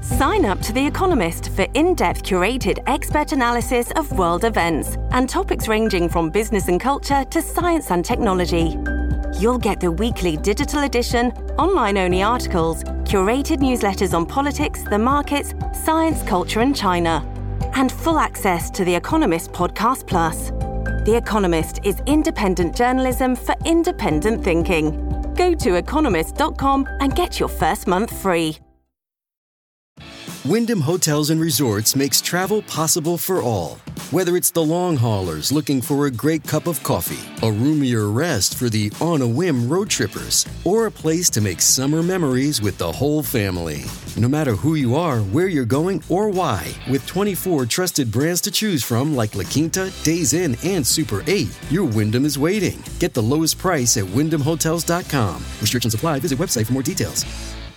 Sign up to The Economist for in-depth curated expert analysis of world events and topics ranging from business and culture to science and technology. You'll get the weekly digital edition, online-only articles, curated newsletters on politics, the markets, science, culture and China, and full access to The Economist Podcast Plus. The Economist is independent journalism for independent thinking. Go to economist.com and get your first month free. Wyndham Hotels and Resorts makes travel possible for all. Whether it's the long haulers looking for a great cup of coffee, a roomier rest for the on-a-whim road trippers, or a place to make summer memories with the whole family. No matter who you are, where you're going, or why, with 24 trusted brands to choose from like La Quinta, Days Inn, and Super 8, your Wyndham is waiting. Get the lowest price at WyndhamHotels.com. Restrictions apply. Visit website for more details.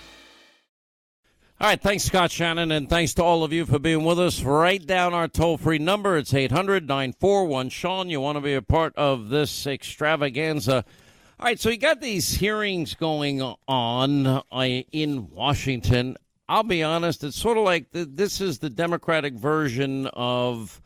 All right, thanks, Scott Shannon, and thanks to all of you for being with us. Write down our toll-free number. It's 800-941-SEAN. You want to be a part of this extravaganza. All right, so you got these hearings going on in Washington. I'll be honest, it's sort of like this is the Democratic version of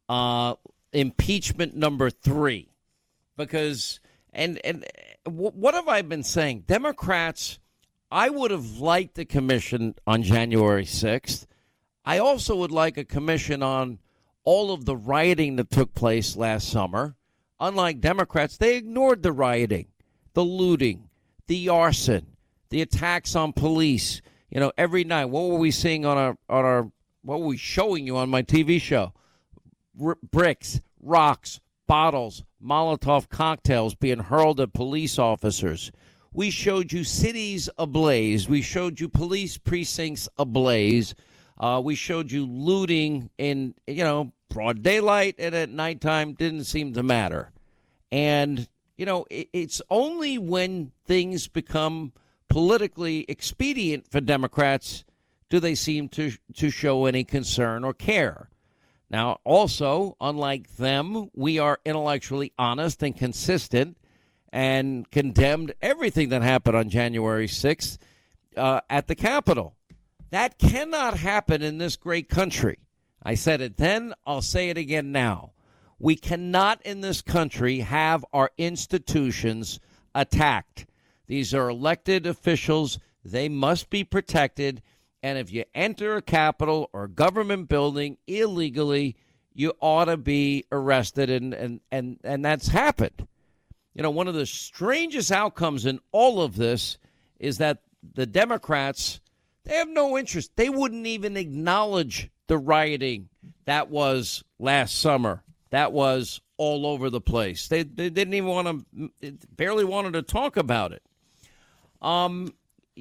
impeachment number 3. Because, and what have I been saying? Democrats, I would have liked a commission on January 6th. I also would like a commission on all of the rioting that took place last summer. Unlike Democrats, they ignored the rioting, the looting, the arson, the attacks on police. You know, every night, what were we seeing on our what were we showing you on my TV show? Bricks, rocks, bottles, Molotov cocktails being hurled at police officers. We showed you cities ablaze. We showed you police precincts ablaze. We showed you looting in, broad daylight, and at nighttime didn't seem to matter. And, it's only when things become politically expedient for Democrats do they seem to show any concern or care. Now, also, unlike them, we are intellectually honest and consistent and condemned everything that happened on January 6th at the Capitol. That cannot happen in this great country. I said it then, I'll say it again now. We cannot in this country have our institutions attacked. These are elected officials. They must be protected. And if you enter a Capitol or government building illegally, you ought to be arrested, and that's happened. One of the strangest outcomes in all of this is that the Democrats, they have no interest. They wouldn't even acknowledge the rioting that was last summer. That was all over the place. They didn't even want to, barely wanted to talk about it. And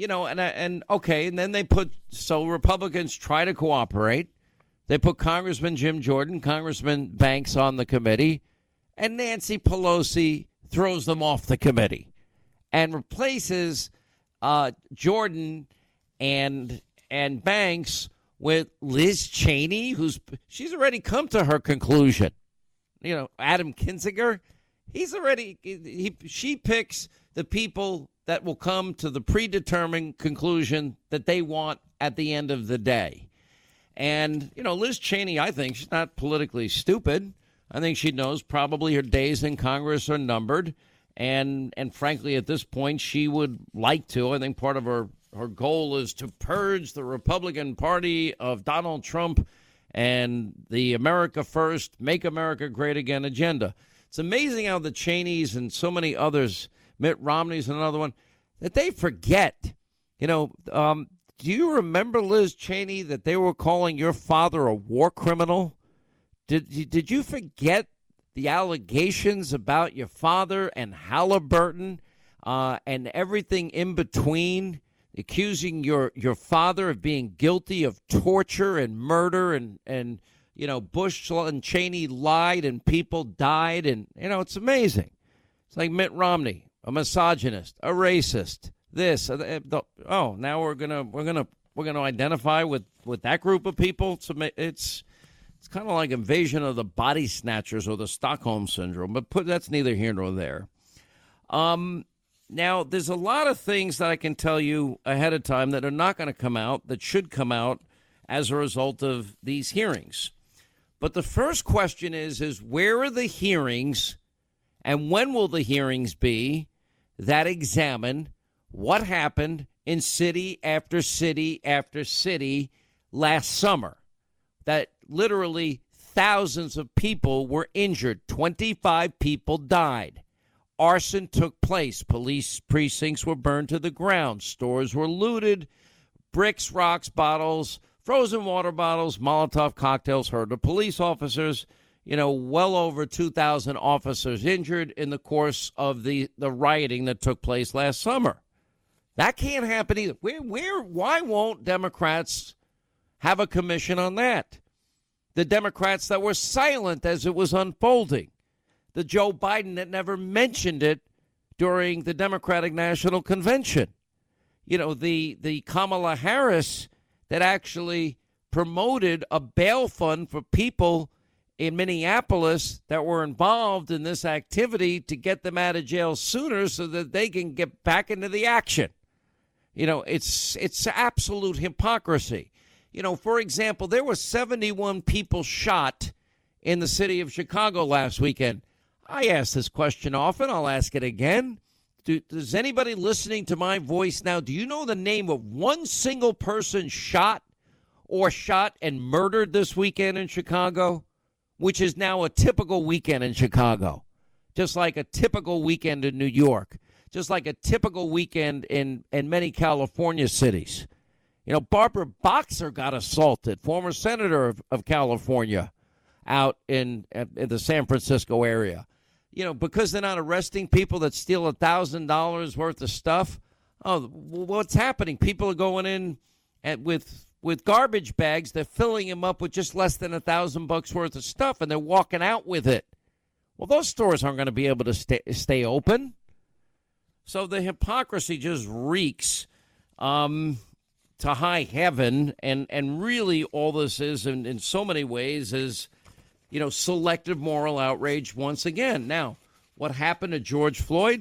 then Republicans try to cooperate. They put Congressman Jim Jordan, Congressman Banks on the committee, and Nancy Pelosi throws them off the committee and replaces Jordan and Banks with Liz Cheney, she's already come to her conclusion. Adam Kinzinger, she picks the people that will come to the predetermined conclusion that they want at the end of the day. And, Liz Cheney, I think she's not politically stupid. I think she knows probably her days in Congress are numbered. And frankly, at this point, she would like to. I think part of her goal is to purge the Republican Party of Donald Trump and the America First, Make America Great Again agenda. It's amazing how the Cheneys and so many others, Mitt Romney's another one, that they forget. Do you remember, Liz Cheney, that they were calling your father a war criminal? Did you forget the allegations about your father and Halliburton and everything in between, accusing your father of being guilty of torture and murder and Bush and Cheney lied and people died, and it's amazing. It's like Mitt Romney, a misogynist, a racist. Now we're gonna identify with that group of people. It's kind of like invasion of the body snatchers or the Stockholm syndrome, but that's neither here nor there. Now, there's a lot of things that I can tell you ahead of time that are not going to come out, that should come out as a result of these hearings. But the first question is where are the hearings and when will the hearings be that examine what happened in city after city after city last summer? That literally thousands of people were injured. 25 people died. Arson took place. Police precincts were burned to the ground. Stores were looted. Bricks, rocks, bottles, frozen water bottles, Molotov cocktails hurt the police officers. Well over 2,000 officers injured in the course of the rioting that took place last summer. That can't happen either. Why won't Democrats have a commission on that? The Democrats that were silent as it was unfolding. The Joe Biden that never mentioned it during the Democratic National Convention. The Kamala Harris that actually promoted a bail fund for people in Minneapolis that were involved in this activity to get them out of jail sooner so that they can get back into the action. It's absolute hypocrisy. For example, there were 71 people shot in the city of Chicago last weekend. I ask this question often. I'll ask it again. Does anybody listening to my voice now, do you know the name of one single person shot and murdered this weekend in Chicago, which is now a typical weekend in Chicago, just like a typical weekend in New York, just like a typical weekend in many California cities? Barbara Boxer got assaulted, former senator of California, out in the San Francisco area. Because they're not arresting people that steal $1,000 worth of stuff. Oh, what's happening? People are going in with garbage bags. They're filling them up with just less than $1,000 worth of stuff, and they're walking out with it. Well, those stores aren't going to be able to stay open. So the hypocrisy just reeks to high heaven, and really all this is, in so many ways, is selective moral outrage once again. Now, what happened to George Floyd?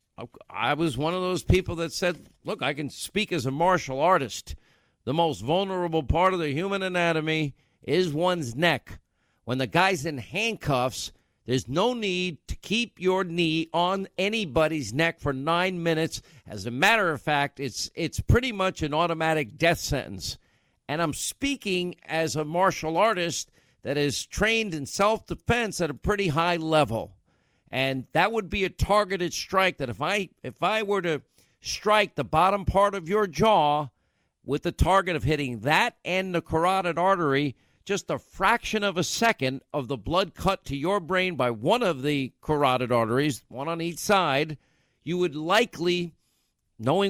I was one of those people that said, look, I can speak as a martial artist. The most vulnerable part of the human anatomy is one's neck. When the guy's in handcuffs, there's no need to keep your knee on anybody's neck for 9 minutes. As a matter of fact, it's pretty much an automatic death sentence. And I'm speaking as a martial artist that is trained in self-defense at a pretty high level. And that would be a targeted strike that if I were to strike the bottom part of your jaw with the target of hitting that and the carotid artery, just a fraction of a second of the blood cut to your brain by one of the carotid arteries, one on each side, you would likely, knowing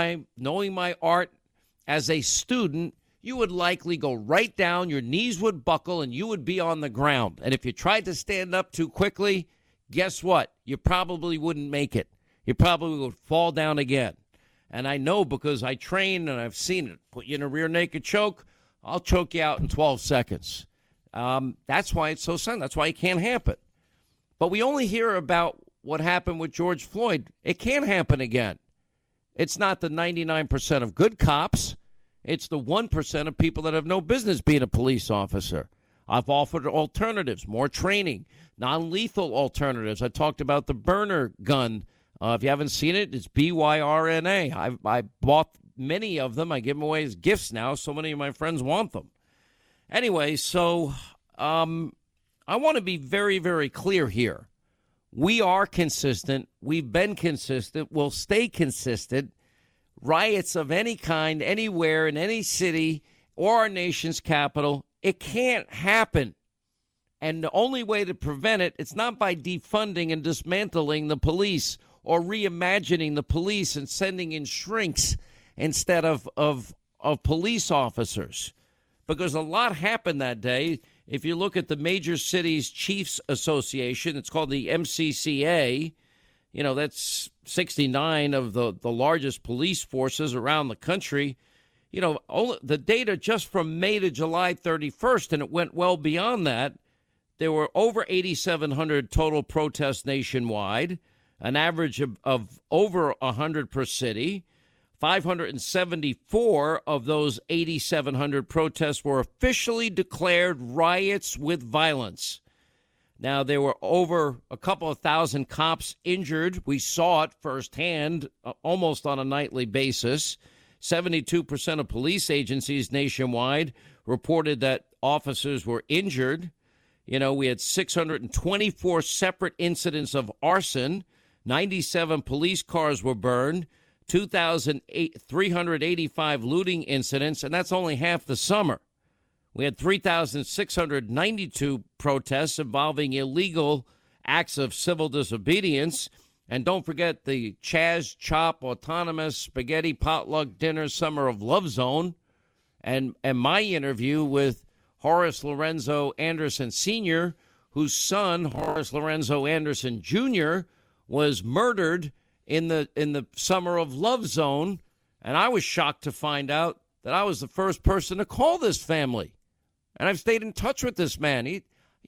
my art as a student, you would likely go right down, your knees would buckle, and you would be on the ground. And if you tried to stand up too quickly, guess what? You probably wouldn't make it. You probably would fall down again. And I know because I train and I've seen it. Put you in a rear naked choke, I'll choke you out in 12 seconds. That's why it's so sudden. That's why it can't happen. But we only hear about what happened with George Floyd. It can't happen again. It's not the 99% of good cops. It's the 1% of people that have no business being a police officer. I've offered alternatives, more training, non-lethal alternatives. I talked about the burner gun. If you haven't seen it, it's BYRNA. I bought many of them. I give them away as gifts now. So many of my friends want them. Anyway, so I want to be very, very clear here. We are consistent. We've been consistent. We'll stay consistent. Riots of any kind, anywhere, in any city or our nation's capital, it can't happen. And the only way to prevent it, it's not by defunding and dismantling the police or reimagining the police and sending in shrinks instead of police officers. Because a lot happened that day. If you look at the Major Cities Chiefs Association, it's called the MCCA. That's 69 of the largest police forces around the country. The data just from May to July 31st, and it went well beyond that. There were over 8,700 total protests nationwide, an average of over 100 per city. 574 of those 8,700 protests were officially declared riots with violence. Now, there were over a couple of thousand cops injured. We saw it firsthand, almost on a nightly basis. 72% of police agencies nationwide reported that officers were injured. You know, we had 624 separate incidents of arson. 97 police cars were burned. 2,385 looting incidents, and that's only half the summer. We had 3,692 protests involving illegal acts of civil disobedience. And don't forget the Chaz Chop Autonomous Spaghetti Potluck Dinner Summer of Love Zone. And my interview with Horace Lorenzo Anderson Sr., whose son, Horace Lorenzo Anderson Jr., was murdered in the Summer of Love Zone. And I was shocked to find out that I was the first person to call this family. And I've stayed in touch with this man.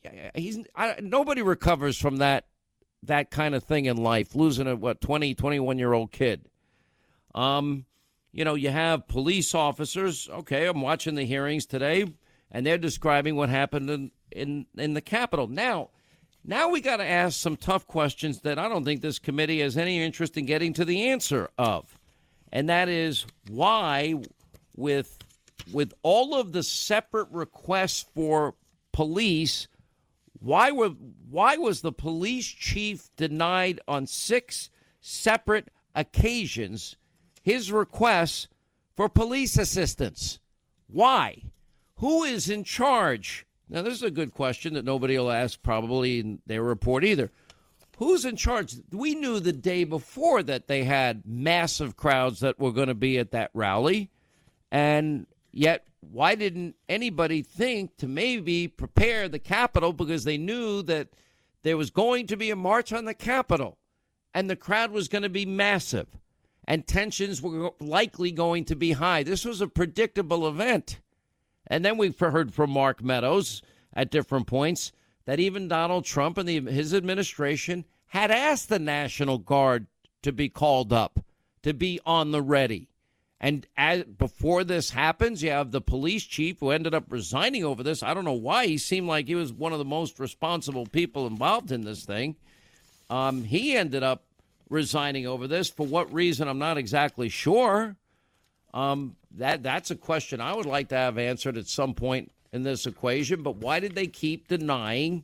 Nobody recovers from that kind of thing in life, losing a 21-year-old kid. You know, you have police officers. Okay, I'm watching the hearings today, and they're describing what happened in the Capitol. Now we got to ask some tough questions that I don't think this committee has any interest in getting to the answer of. And that is why, with all of the separate requests for police, why was the police chief denied on 6 separate occasions his requests for police assistance? Why? Who is in charge? Now, this is a good question that nobody will ask probably in their report either. Who's in charge? We knew the day before that they had massive crowds that were going to be at that rally. And yet, why didn't anybody think to maybe prepare the Capitol, because they knew that there was going to be a march on the Capitol and the crowd was going to be massive and tensions were likely going to be high. This was a predictable event. And then we've heard from Mark Meadows at different points that even Donald Trump and his administration had asked the National Guard to be called up, to be on the ready. And before this happens, you have the police chief who ended up resigning over this. I don't know why. He seemed like he was one of the most responsible people involved in this thing. He ended up resigning over this. For what reason, I'm not exactly sure. That's a question I would like to have answered at some point in this equation. But why did they keep denying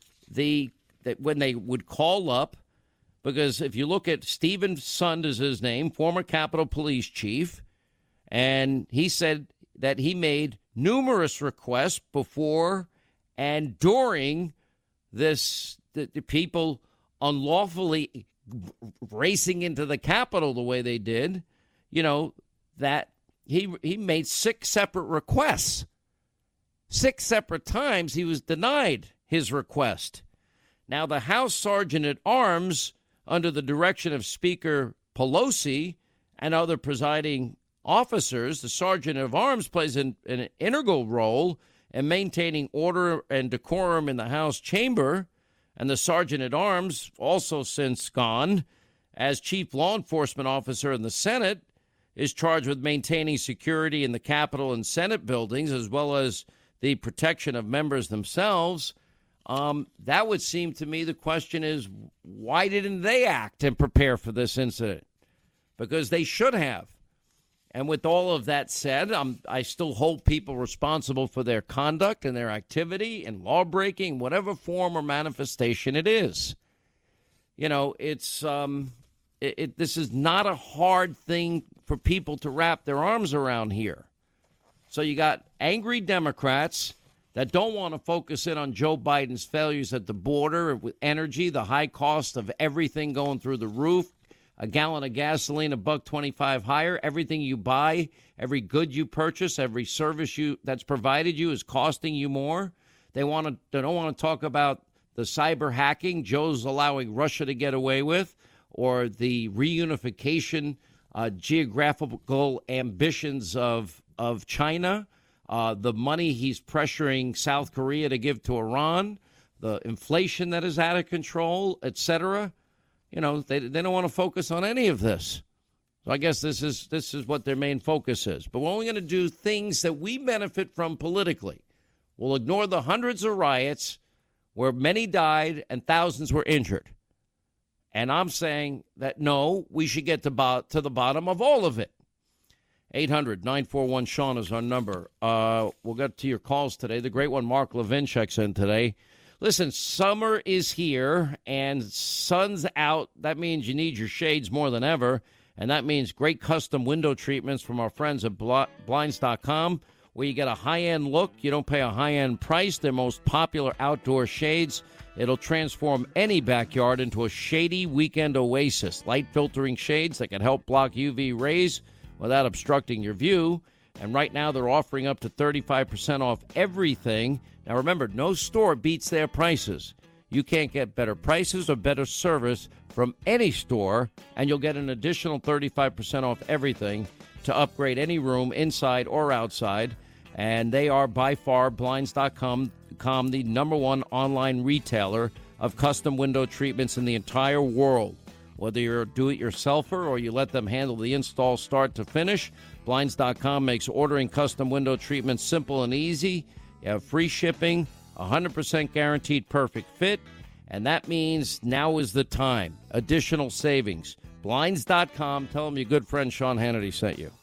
that when they would call up? Because if you look at Stephen Sund is his name, former Capitol Police Chief, and he said that he made numerous requests before and during this, the people unlawfully racing into the Capitol the way they did, you know, that he made 6 separate requests. 6 separate times he was denied his request. Now, the House Sergeant at Arms, under the direction of Speaker Pelosi and other presiding officers, the Sergeant of Arms plays an integral role in maintaining order and decorum in the House chamber. And the Sergeant at Arms, also since gone, as Chief Law Enforcement Officer in the Senate, is charged with maintaining security in the Capitol and Senate buildings, as well as the protection of members themselves. That would seem to me the question is, why didn't they act and prepare for this incident? Because they should have. And with all of that said, I still hold people responsible for their conduct and their activity and law breaking, whatever form or manifestation it is. You know, it's this is not a hard thing for people to wrap their arms around here. So you got angry Democrats that don't want to focus in on Joe Biden's failures at the border with energy, the high cost of everything going through the roof, a gallon of gasoline $1.25 higher. Everything you buy, every good you purchase, every service that's provided you is costing you more. They don't want to talk about the cyber hacking Joe's allowing Russia to get away with, or the reunification geographical ambitions of China. The money he's pressuring South Korea to give to Iran, the inflation that is out of control, et cetera. You know, they don't want to focus on any of this. So I guess this is what their main focus is. But we're only going to do things that we benefit from politically. We'll ignore the hundreds of riots where many died and thousands were injured. And I'm saying that, no, we should get to the bottom of all of it. 800-941-SEAN is our number. We'll get to your calls today. The great one, Mark Levin, checks in today. Listen, summer is here and sun's out. That means you need your shades more than ever. And that means great custom window treatments from our friends at Blinds.com, where you get a high-end look. You don't pay a high-end price. Their most popular outdoor shades. It'll transform any backyard into a shady weekend oasis. Light-filtering shades that can help block UV rays without obstructing your view. And right now they're offering up to 35% off everything. Now remember, no store beats their prices. You can't get better prices or better service from any store, and you'll get an additional 35% off everything to upgrade any room inside or outside. And they are by far, Blinds.com, the number one online retailer of custom window treatments in the entire world. Whether you're a do-it-yourselfer or you let them handle the install start to finish, Blinds.com makes ordering custom window treatments simple and easy. You have free shipping, 100% guaranteed perfect fit, and that means now is the time. Additional savings. Blinds.com. Tell them your good friend Sean Hannity sent you.